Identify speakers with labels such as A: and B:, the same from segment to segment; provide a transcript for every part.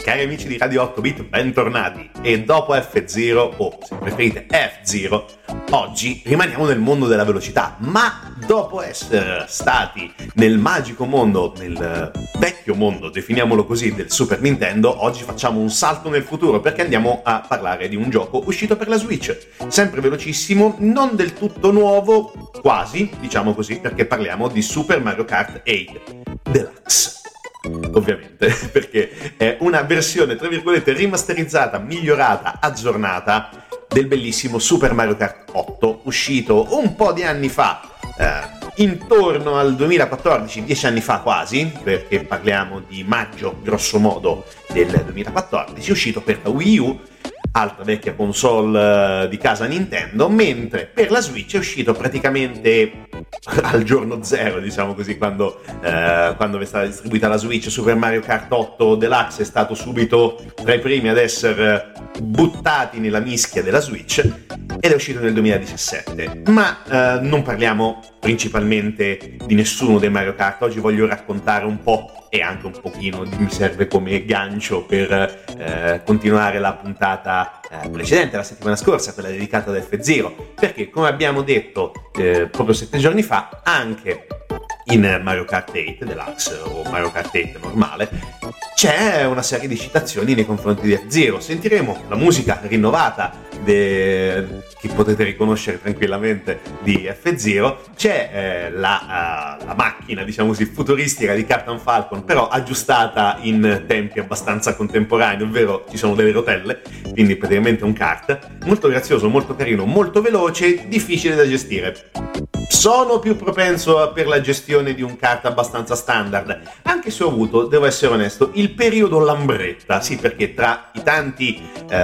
A: cari amici di Radio 8 Bit, bentornati. E dopo F0, o se preferite F0, oggi rimaniamo nel mondo della velocità, ma dopo essere stati nel magico mondo, nel vecchio mondo, definiamolo così, del Super Nintendo, oggi facciamo un salto nel futuro perché andiamo a parlare di un gioco uscito per la Switch, sempre velocissimo, non del tutto nuovo, quasi, diciamo così, perché parliamo di Super Mario Kart 8 Deluxe. Ovviamente, perché è una versione, tra virgolette, rimasterizzata, migliorata, aggiornata del bellissimo Super Mario Kart 8, uscito un po' di anni fa, intorno al 2014, 10 anni fa quasi, perché parliamo di maggio, grosso modo, del 2014, uscito per la Wii U, altra vecchia console di casa Nintendo, mentre per la Switch è uscito praticamente al giorno zero, diciamo così, quando è stata distribuita la Switch. Super Mario Kart 8 Deluxe è stato subito tra i primi ad essere buttati nella mischia della Switch ed è uscito nel 2017. Ma non parliamo principalmente di nessuno dei Mario Kart. Oggi voglio raccontare un po' e anche un pochino mi serve come gancio per continuare la puntata precedente, la settimana scorsa, quella dedicata ad F0, perché come abbiamo detto proprio 7 giorni fa, anche in Mario Kart 8 Deluxe o Mario Kart 8 normale c'è una serie di citazioni nei confronti di F0. Sentiremo la musica rinnovata che potete riconoscere tranquillamente di F0, c'è la macchina, diciamo così, futuristica di Captain Falcon, però aggiustata in tempi abbastanza contemporanei, ovvero ci sono delle rotelle, quindi praticamente un kart, molto grazioso, molto carino, molto veloce, difficile da gestire. Sono più propenso per la gestione di un kart abbastanza standard, anche se ho avuto, devo essere onesto, il periodo lambretta, sì, perché tra i tanti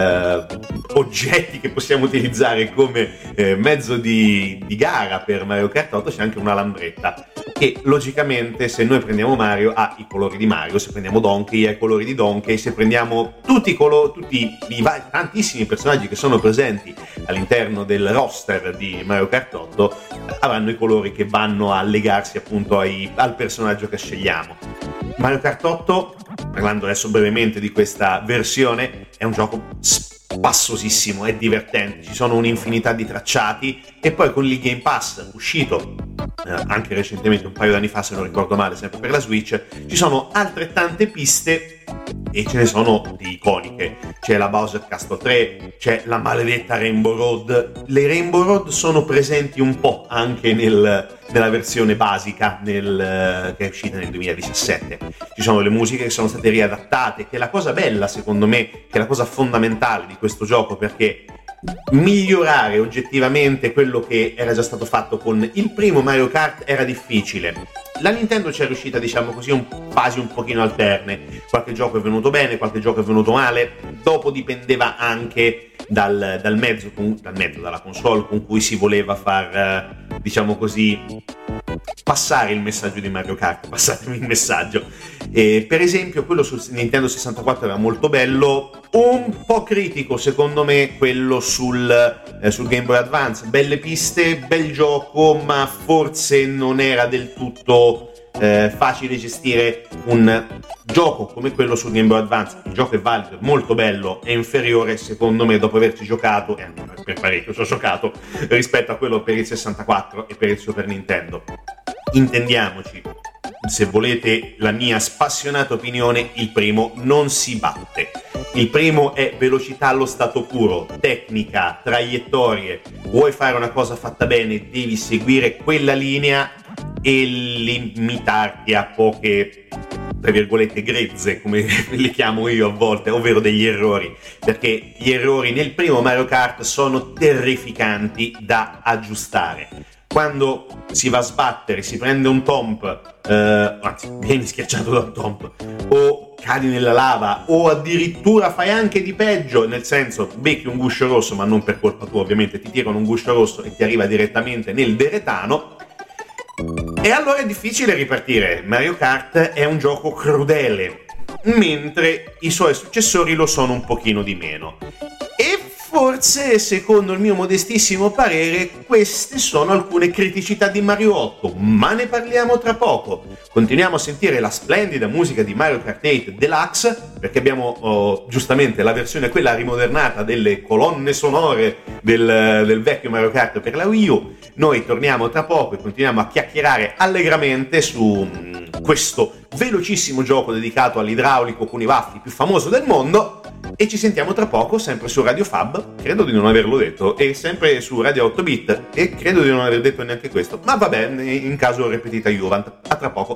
A: oggetti che possiamo utilizzare come mezzo di gara per Mario Kart 8 c'è anche una lambretta, che logicamente se noi prendiamo Mario ha i colori di Mario, se prendiamo Donkey ha i colori di Donkey, se prendiamo tutti i tantissimi personaggi che sono presenti all'interno del roster di Mario Kart 8 avranno i colori che vanno a legarsi appunto al personaggio che scegliamo. Mario Kart 8, parlando adesso brevemente di questa versione, è un gioco spassosissimo, è divertente, ci sono un'infinità di tracciati e poi con il Game Pass uscito anche recentemente, un paio d'anni fa se non ricordo male, sempre per la Switch, ci sono altrettante piste e ce ne sono di iconiche. C'è la Bowser Castle 3, c'è la maledetta Rainbow Road. Le Rainbow Road sono presenti un po' anche nella versione basica che è uscita nel 2017. Ci sono le musiche che sono state riadattate, che è la cosa bella secondo me, che è la cosa fondamentale di questo gioco, perché migliorare oggettivamente quello che era già stato fatto con il primo Mario Kart era difficile. La Nintendo ci è riuscita, diciamo così, fasi un pochino alterne. Qualche gioco è venuto bene, qualche gioco è venuto male. Dopo dipendeva anche dalla console con cui si voleva far, diciamo così, passare il messaggio di Mario Kart. Passatemi il messaggio. Per esempio, quello su Nintendo 64 era molto bello. Un po' critico secondo me quello sul Game Boy Advance. Belle piste, bel gioco, ma forse non era del tutto facile gestire un gioco come quello sul Game Boy Advance. Il gioco è valido, è molto bello, è inferiore secondo me, dopo averci giocato, e anche per parecchio ci ho giocato, rispetto a quello per il 64 e per il Super Nintendo. Intendiamoci, se volete la mia spassionata opinione, il primo non si batte. Il primo è velocità allo stato puro, tecnica, traiettorie. Vuoi fare una cosa fatta bene, devi seguire quella linea e limitarti a poche, tra virgolette, grezze, come le chiamo io a volte, ovvero degli errori, perché gli errori nel primo Mario Kart sono terrificanti da aggiustare. Quando si va a sbattere, si prende un tomp, anzi vieni schiacciato da un tomp, o cadi nella lava, o addirittura fai anche di peggio, nel senso becchi un guscio rosso, ma non per colpa tua ovviamente, ti tirano un guscio rosso e ti arriva direttamente nel deretano, e allora è difficile ripartire. Mario Kart è un gioco crudele, mentre i suoi successori lo sono un pochino di meno. E forse, secondo il mio modestissimo parere, queste sono alcune criticità di Mario 8, ma ne parliamo tra poco. Continuiamo a sentire la splendida musica di Mario Kart 8 Deluxe perché abbiamo giustamente la versione quella rimodernata delle colonne sonore del vecchio Mario Kart per la Wii U. Noi torniamo tra poco e continuiamo a chiacchierare allegramente su questo velocissimo gioco dedicato all'idraulico con i baffi più famoso del mondo, e ci sentiamo tra poco sempre su Radio Fab, credo di non averlo detto, e sempre su Radio 8 Bit, e credo di non aver detto neanche questo, ma va bene, in caso ripetita Juvent. A tra poco.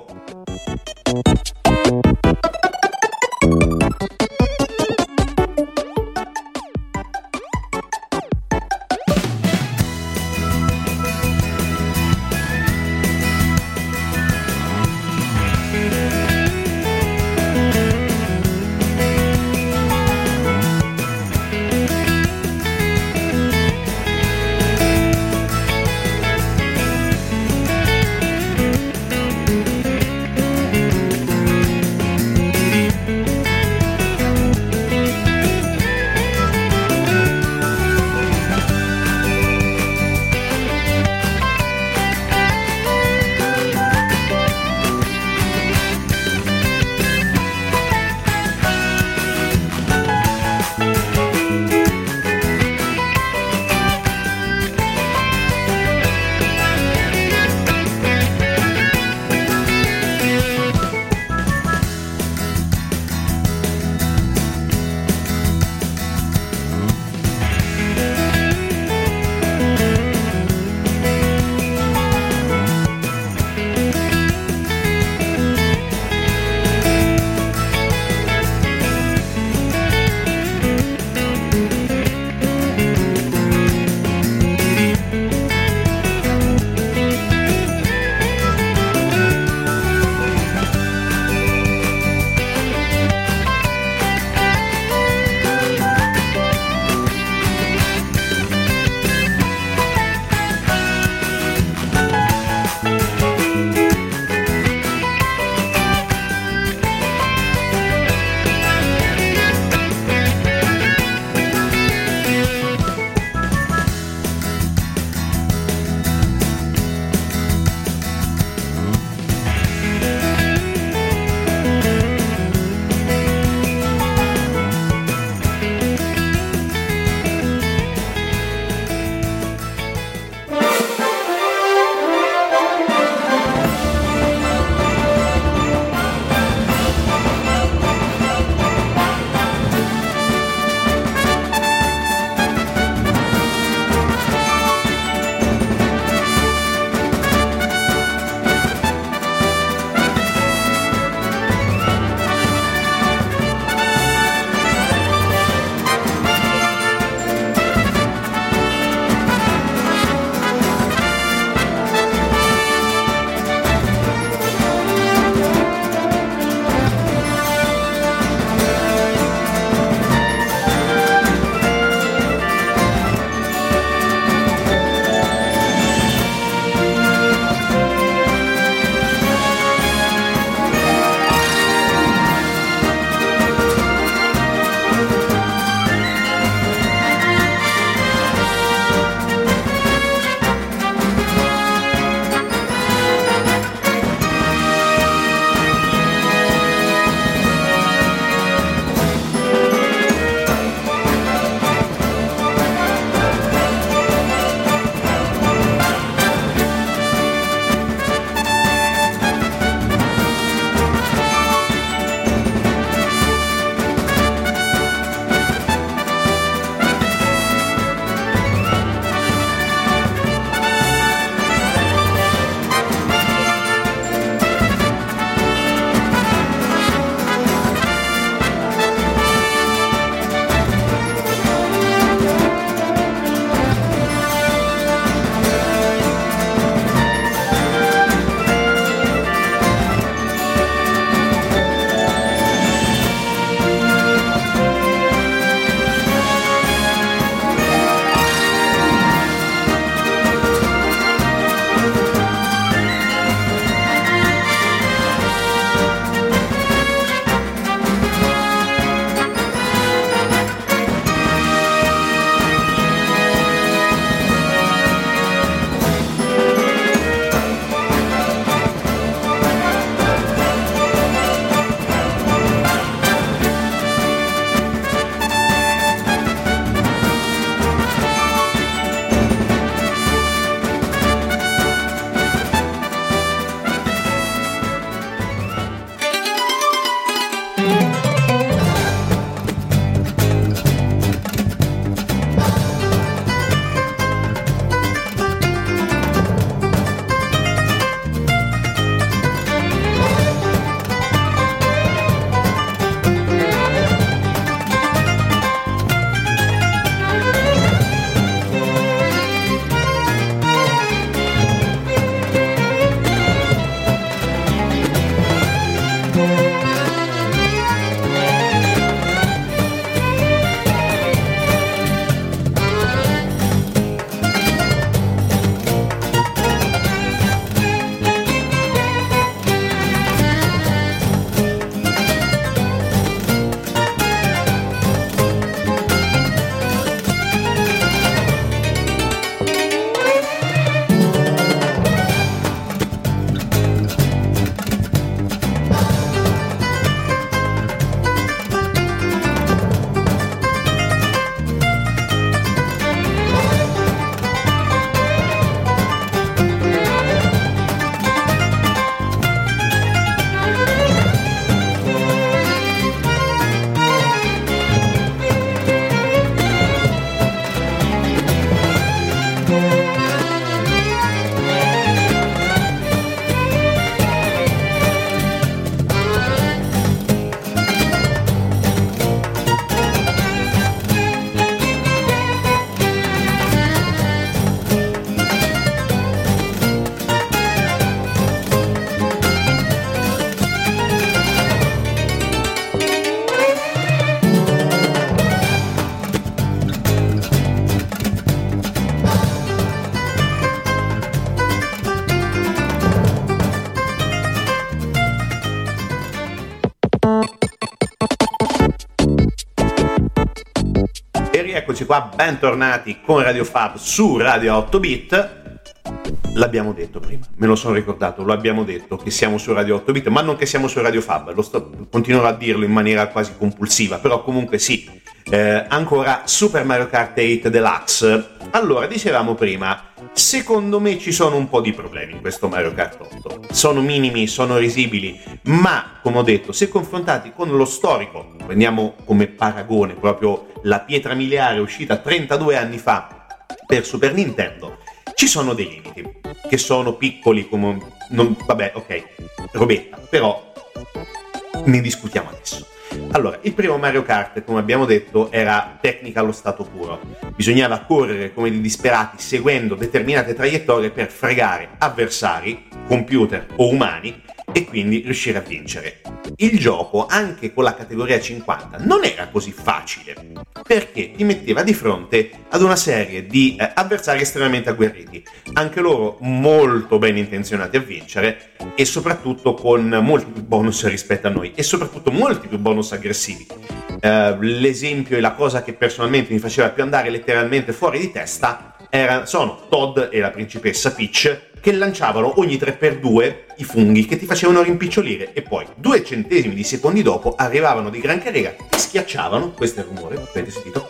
A: eccoci qua, bentornati con Radio Fab su Radio 8 Bit. L'abbiamo detto prima, me lo sono ricordato, lo abbiamo detto che siamo su Radio 8 Bit, ma non che siamo su Radio Fab, continuerò a dirlo in maniera quasi compulsiva, però comunque sì, ancora Super Mario Kart 8 Deluxe. Allora, dicevamo prima, secondo me ci sono un po' di problemi in questo Mario Kart 8, sono minimi, sono risibili, ma come ho detto, se confrontati con lo storico, prendiamo come paragone proprio la pietra miliare uscita 32 anni fa per Super Nintendo, ci sono dei limiti, che sono piccoli come... vabbè, ok, robetta, però ne discutiamo adesso. Allora, il primo Mario Kart, come abbiamo detto, era tecnica allo stato puro. Bisognava correre come dei disperati seguendo determinate traiettorie per fregare avversari, computer o umani, e quindi riuscire a vincere. Il gioco, anche con la categoria 50, non era così facile, perché ti metteva di fronte ad una serie di avversari estremamente agguerriti, anche loro molto ben intenzionati a vincere e soprattutto con molti più bonus rispetto a noi e soprattutto molti più bonus aggressivi. L'esempio e la cosa che personalmente mi faceva più andare letteralmente fuori di testa sono Todd e la principessa Peach, che lanciavano ogni 3x2 i funghi che ti facevano rimpicciolire e poi 2 centesimi di secondi dopo arrivavano di gran carica, ti schiacciavano, questo è il rumore, avete sentito?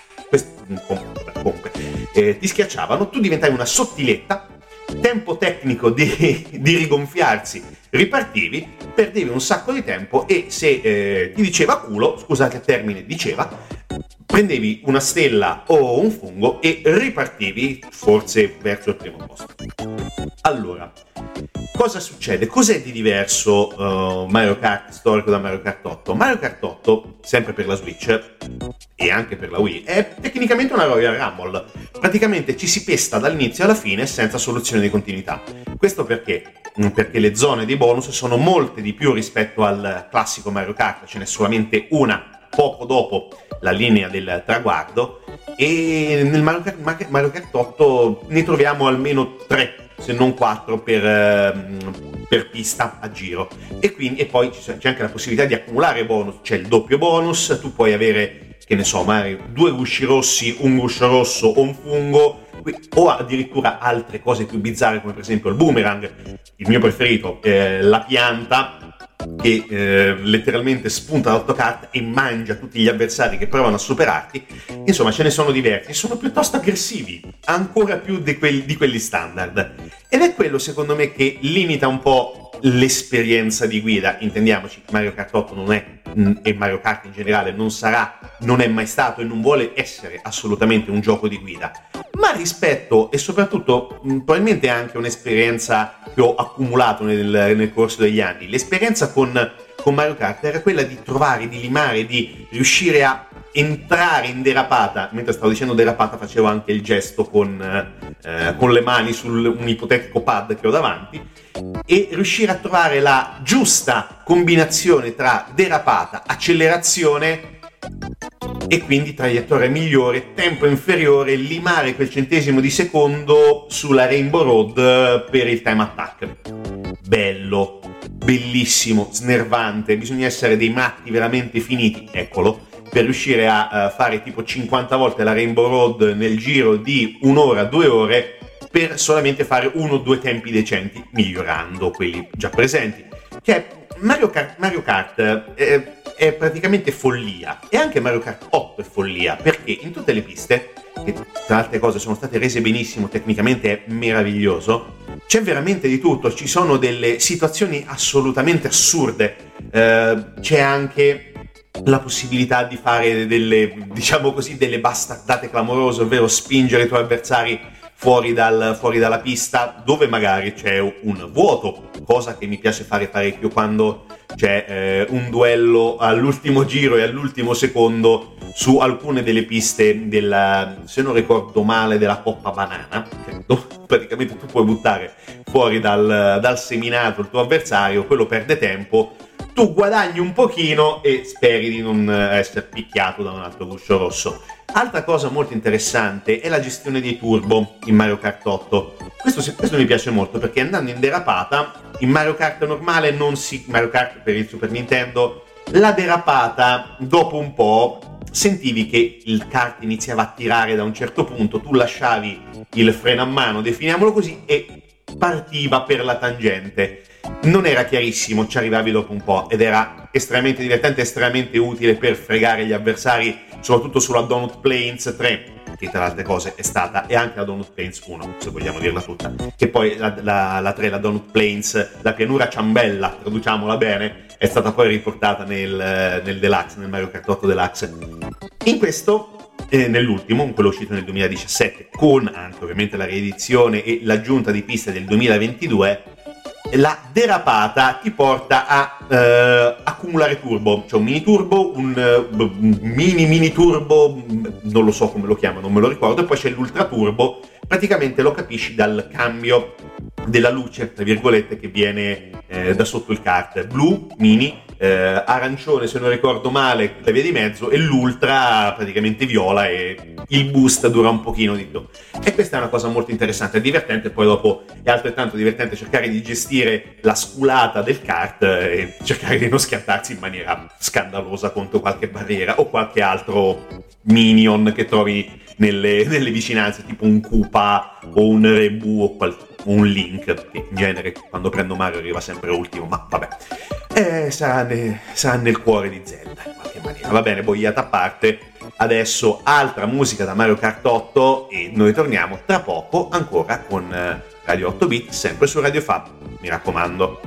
A: Comunque, ti schiacciavano, tu diventavi una sottiletta, tempo tecnico di rigonfiarsi, ripartivi, perdevi un sacco di tempo e se ti diceva culo, scusate il termine diceva, prendevi una stella o un fungo e ripartivi forse verso il primo posto. Allora, cosa succede? Cos'è di diverso Mario Kart storico da Mario Kart 8? Mario Kart 8, sempre per la Switch e anche per la Wii, è tecnicamente una Royal Rumble. Praticamente ci si pesta dall'inizio alla fine senza soluzione di continuità. Questo perché? Perché le zone dei bonus sono molte di più rispetto al classico Mario Kart, ce n'è solamente una poco dopo la linea del traguardo, e nel Mario Kart 8 ne troviamo almeno 3 se non 4 per pista a giro, e poi c'è anche la possibilità di accumulare bonus, c'è il doppio bonus, tu puoi avere, che ne so, magari 2 gusci rossi, un guscio rosso o un fungo, o addirittura altre cose più bizzarre come per esempio il boomerang, il mio preferito, la pianta che letteralmente spunta l'autokart e mangia tutti gli avversari che provano a superarti. Insomma, ce ne sono diversi, sono piuttosto aggressivi, ancora più di quelli standard, ed è quello secondo me che limita un po' l'esperienza di guida. Intendiamoci, Mario Kart 8 non è, e Mario Kart in generale non sarà, non è mai stato e non vuole essere assolutamente un gioco di guida, ma rispetto e soprattutto probabilmente anche un'esperienza che ho accumulato nel corso degli anni. L'esperienza con Mario Kart era quella di trovare, di limare, di riuscire a entrare in derapata. Mentre stavo dicendo derapata facevo anche il gesto con le mani su un ipotetico pad che ho davanti, e riuscire a trovare la giusta combinazione tra derapata, accelerazione e quindi traiettoria migliore, tempo inferiore, limare quel centesimo di secondo sulla Rainbow Road per il time attack. Bello, bellissimo, snervante, bisogna essere dei matti veramente finiti, eccolo, per riuscire a fare tipo 50 volte la Rainbow Road nel giro di 1 ora, 2 ore, per solamente fare 1 o 2 tempi decenti, migliorando quelli già presenti. Cioè, Mario Kart è praticamente follia, e anche Mario Kart 8 è follia, perché in tutte le piste, che tra altre cose sono state rese benissimo, tecnicamente è meraviglioso, c'è veramente di tutto, ci sono delle situazioni assolutamente assurde, c'è anche la possibilità di fare delle, diciamo così, delle bastardate clamorose, ovvero spingere i tuoi avversari fuori dalla pista dove magari c'è un vuoto, cosa che mi piace fare parecchio quando c'è un duello all'ultimo giro e all'ultimo secondo su alcune delle piste se non ricordo male, della Poppa Banana, credo. Praticamente tu puoi buttare fuori dal seminato il tuo avversario, quello perde tempo, tu guadagni un pochino e speri di non essere picchiato da un altro guscio rosso. Altra cosa molto interessante è la gestione dei turbo in Mario Kart 8. Questo mi piace molto, perché andando in derapata, in Mario Kart normale Mario Kart per il Super Nintendo, la derapata dopo un po' sentivi che il kart iniziava a tirare da un certo punto, tu lasciavi il freno a mano, definiamolo così, e partiva per la tangente. Non era chiarissimo, ci arrivavi dopo un po' ed era estremamente divertente, estremamente utile per fregare gli avversari, soprattutto sulla Donut Plains 3, che tra le altre cose è stata, e anche la Donut Plains 1, se vogliamo dirla tutta, che poi la 3, la Donut Plains, la pianura ciambella, traduciamola bene, è stata poi riportata nel Deluxe, nel Mario Kart 8 Deluxe. In questo, nell'ultimo, in quello uscito nel 2017, con anche ovviamente la riedizione e l'aggiunta di piste del 2022, la derapata ti porta a accumulare turbo, cioè un mini turbo, un mini turbo, non lo so come lo chiamano, non me lo ricordo, e poi c'è l'ultra turbo. Praticamente lo capisci dal cambio della luce, tra virgolette, che viene da sotto il kart. Blu, mini, arancione se non ricordo male, la via di mezzo, e l'ultra praticamente viola, e il boost dura un pochino di più. E questa è una cosa molto interessante, è divertente. Poi dopo è altrettanto divertente cercare di gestire la sculata del kart e cercare di non schiantarsi in maniera scandalosa contro qualche barriera o qualche altro minion che trovi nelle vicinanze, tipo un Koopa o un Rebu o un Link, che in genere quando prendo Mario arriva sempre ultimo, ma vabbè, sarà nel cuore di Zelda in qualche maniera. Va bene, boiata a parte, adesso altra musica da Mario Kart 8 e noi torniamo tra poco ancora con Radio 8 Bit, sempre su Radio Fab, mi raccomando.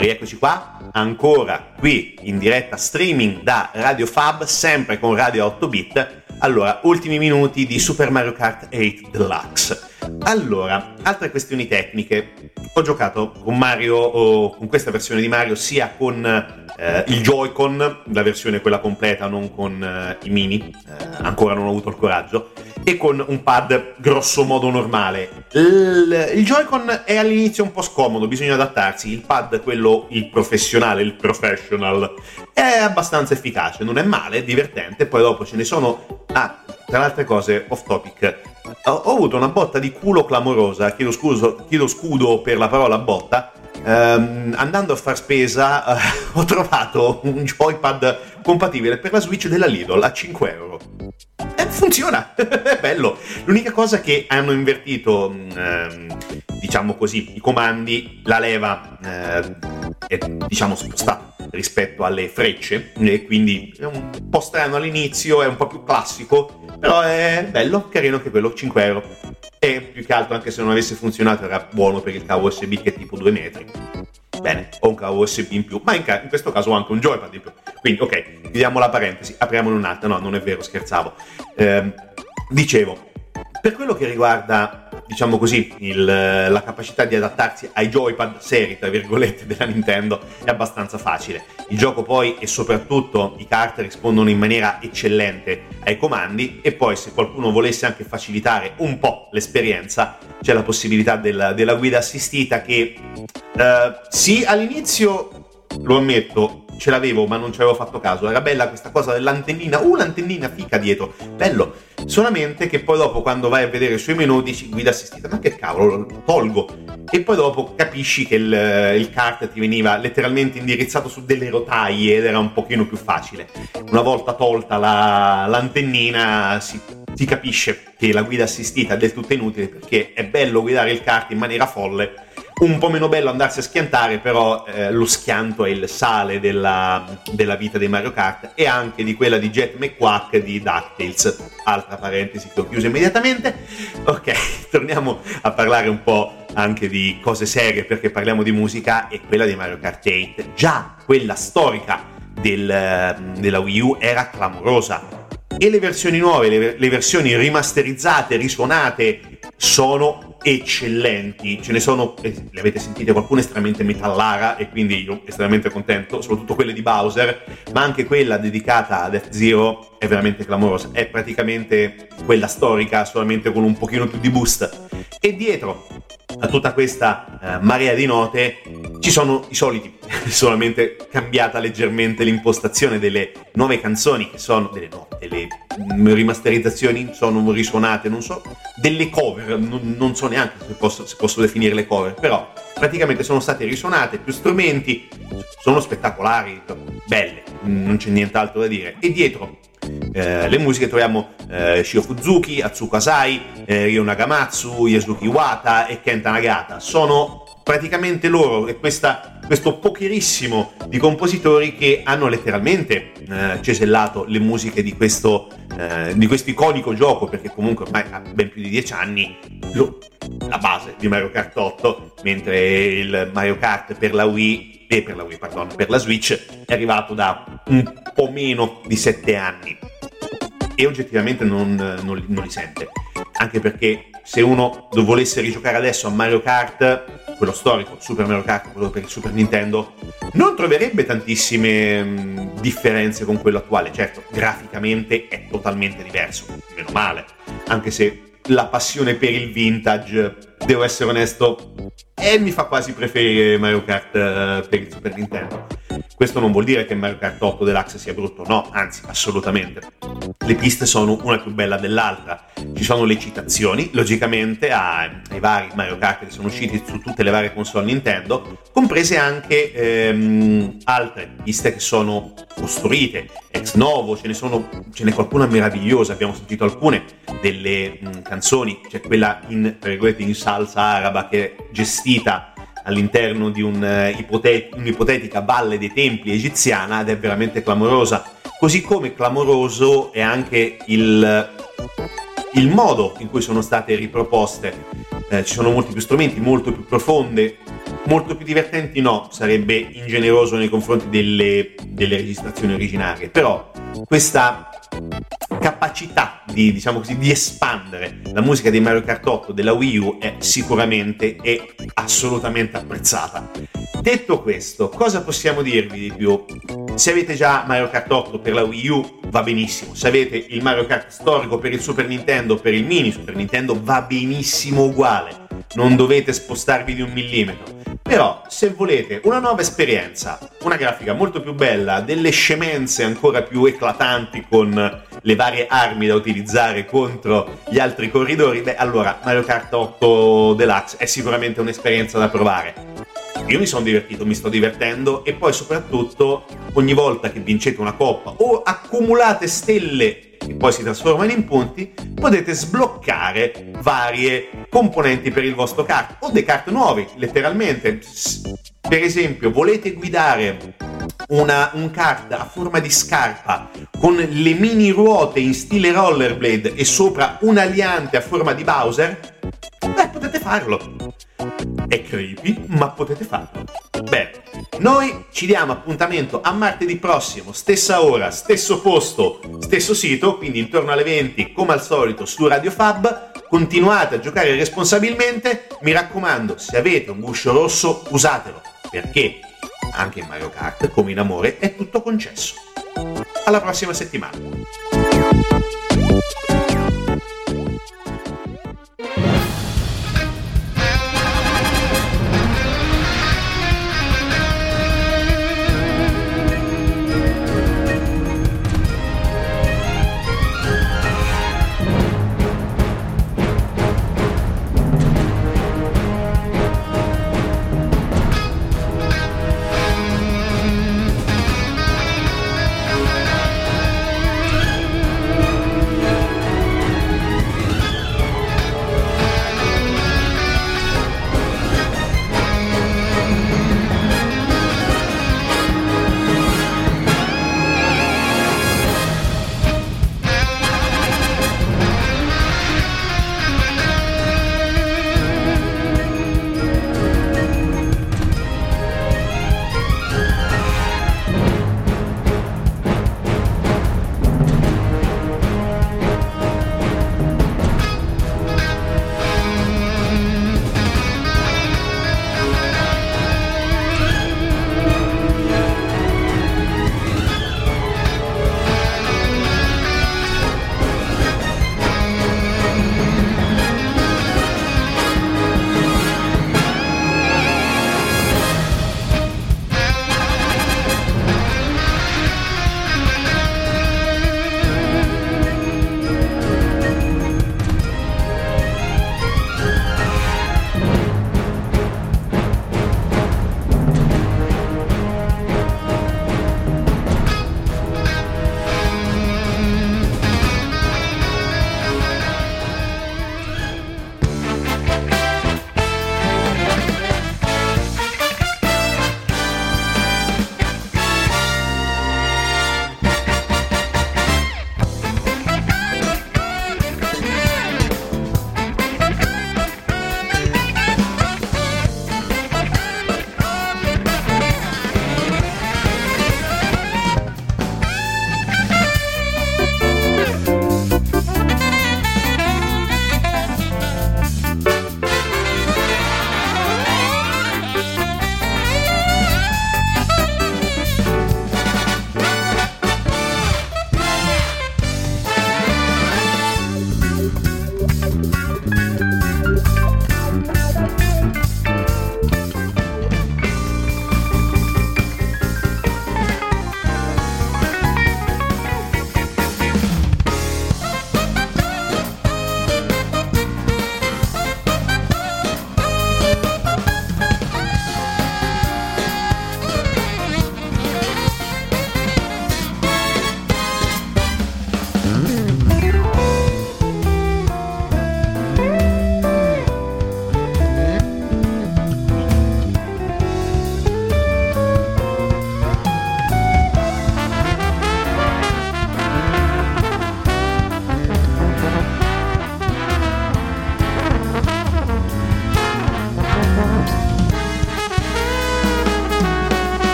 A: Rieccoci qua, ancora qui in diretta streaming da Radio Fab, sempre con Radio 8 bit. Allora, ultimi minuti di Super Mario Kart 8 Deluxe. Allora, altre questioni tecniche. Ho giocato con Mario, o con questa versione di Mario, sia con il Joy-Con, la versione quella completa, non con i mini, ancora non ho avuto il coraggio, e con un pad grosso modo normale. Il Joy-Con è all'inizio un po' scomodo, bisogna adattarsi. Il pad, quello, il professionale, il professional, è abbastanza efficace, non è male, è divertente. Poi dopo ce ne sono... tra le altre cose, off topic, ho avuto una botta di culo clamorosa, chiedo scudo per la parola botta. Andando a far spesa ho trovato un joypad compatibile per la Switch della Lidl a 5 euro. Funziona, è bello. L'unica cosa è che hanno invertito, diciamo così, i comandi, la leva è, diciamo, spostata rispetto alle frecce, e quindi è un po' strano all'inizio, è un po' più classico, però è bello, carino anche quello, 5 euro. E più che altro, anche se non avesse funzionato, era buono per il cavo USB, che è tipo 2 metri. Bene, ho un cavo USB in più, ma in questo caso ho anche un joypad in più. Quindi, ok, chiudiamo la parentesi, apriamone un'altra. No, non è vero, scherzavo. Dicevo, per quello che riguarda, diciamo così, la capacità di adattarsi ai joypad seri, tra virgolette, della Nintendo, è abbastanza facile. Il gioco poi, e soprattutto i kart, rispondono in maniera eccellente ai comandi, e poi se qualcuno volesse anche facilitare un po' l'esperienza, c'è la possibilità della guida assistita che, sì, all'inizio, lo ammetto, ce l'avevo ma non ci avevo fatto caso. Era bella questa cosa dell'antennina, l'antennina fica dietro, bello, solamente che poi dopo, quando vai a vedere sui menu, dici guida assistita, ma che cavolo, lo tolgo, e poi dopo capisci che il kart ti veniva letteralmente indirizzato su delle rotaie ed era un pochino più facile. Una volta tolta l'antennina si capisce che la guida assistita è del tutto inutile, perché è bello guidare il kart in maniera folle, un po' meno bello andarsi a schiantare, però lo schianto è il sale della vita dei Mario Kart, e anche di quella di Jet McQuack di DuckTales. Altra parentesi che ho chiuso immediatamente. Ok, torniamo a parlare un po' anche di cose serie, perché parliamo di musica, e quella di Mario Kart 8, già quella storica della Wii U, era clamorosa. E le versioni nuove, le versioni rimasterizzate, risuonate, sono eccellenti. Ce ne sono, le avete sentite, qualcuna estremamente metallara, e quindi io estremamente contento, soprattutto quelle di Bowser, ma anche quella dedicata ad F-Zero è veramente clamorosa. È praticamente quella storica, solamente con un pochino più di boost. E dietro a tutta questa marea di note ci sono i soliti, solamente cambiata leggermente l'impostazione delle nuove canzoni, che sono delle rimasterizzazioni, sono risuonate, non so, delle cover, non so neanche se posso definirle cover, però praticamente sono state risuonate, più strumenti, sono spettacolari, belle, non c'è nient'altro da dire. E dietro le musiche troviamo Shio Fuzuki, Atsuko Asai, Ryo Nagamatsu, Yasuki Iwata e Kenta Nagata. Sono praticamente loro e questo pocherissimo di compositori che hanno letteralmente cesellato le musiche di questo iconico gioco, perché comunque ormai ha ben più di 10 anni, la base di Mario Kart 8, mentre il Mario Kart per la Switch è arrivato da un po' meno di 7 anni, e oggettivamente non li sente, anche perché se uno volesse rigiocare adesso a Mario Kart, quello storico, Super Mario Kart, quello per il Super Nintendo, non troverebbe tantissime differenze con quello attuale. Certo, graficamente è totalmente diverso, meno male, anche se la passione per il vintage, devo essere onesto, mi fa quasi preferire Mario Kart per il Super Nintendo. Questo non vuol dire che Mario Kart 8 Deluxe sia brutto, no, anzi, assolutamente. Le piste sono una più bella dell'altra, ci sono le citazioni, logicamente, ai vari Mario Kart che sono usciti su tutte le varie console Nintendo, comprese anche altre piste che sono costruite ex novo. Ce n'è qualcuna meravigliosa, abbiamo sentito alcune delle canzoni, c'è quella in salsa araba che è gestita all'interno di un'ipotetica valle dei templi egiziana, ed è veramente clamorosa. Così come clamoroso è anche il modo in cui sono state riproposte. Ci sono molti più strumenti, molto più profonde, molto più divertenti no, sarebbe ingeneroso nei confronti delle registrazioni originarie, però questa capacità di, diciamo così, di espandere la musica dei Mario Kart 8 della Wii U è sicuramente e assolutamente apprezzata. Detto questo, cosa possiamo dirvi di più? Se avete già Mario Kart 8 per la Wii U va benissimo, se avete il Mario Kart storico per il Super Nintendo, per il mini Super Nintendo va benissimo uguale, non dovete spostarvi di 1 millimetro. Però se volete una nuova esperienza, una grafica molto più bella, delle scemenze ancora più eclatanti con le varie armi da utilizzare contro gli altri corridori, beh allora Mario Kart 8 Deluxe è sicuramente un'esperienza da provare. Io mi sono divertito, mi sto divertendo, e poi soprattutto ogni volta che vincete una coppa o accumulate stelle che poi si trasformano in punti, potete sbloccare varie componenti per il vostro kart o dei kart nuovi, letteralmente. Per esempio, volete guidare un kart a forma di scarpa con le mini ruote in stile rollerblade e sopra un aliante a forma di Bowser? Beh, potete farlo. È creepy, ma potete farlo. Bene, noi ci diamo appuntamento a martedì prossimo, stessa ora, stesso posto, stesso sito, quindi intorno alle 20 come al solito su Radio Fab. Continuate a giocare responsabilmente, mi raccomando, se avete un guscio rosso usatelo, perché anche in Mario Kart, come in amore, è tutto concesso. Alla prossima settimana.